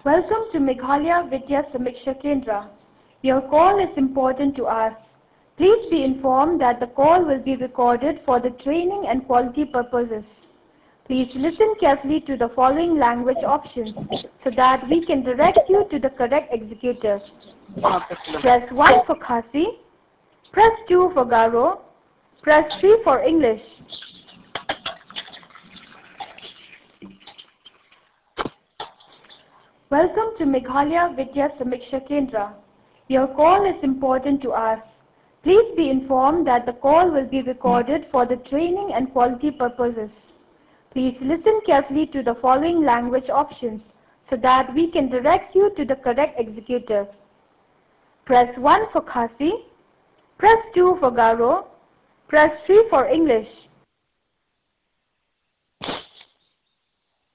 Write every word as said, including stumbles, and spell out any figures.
Welcome to Meghalaya Vidya Samiksha Kendra. Your call is important to us. Please be informed that the call will be recorded for the training and quality purposes. Please listen carefully to the following language options so that we can direct you to the correct executive. Press one for Khasi, press two for Garo, press three for English. Welcome to Meghalaya Vidya Samiksha Kendra. Your call is important to us. Please be informed that the call will be recorded for the training and quality purposes. Please listen carefully to the following language options so that we can direct you to the correct executive. Press one for Khasi, press two for Garo, press three for English.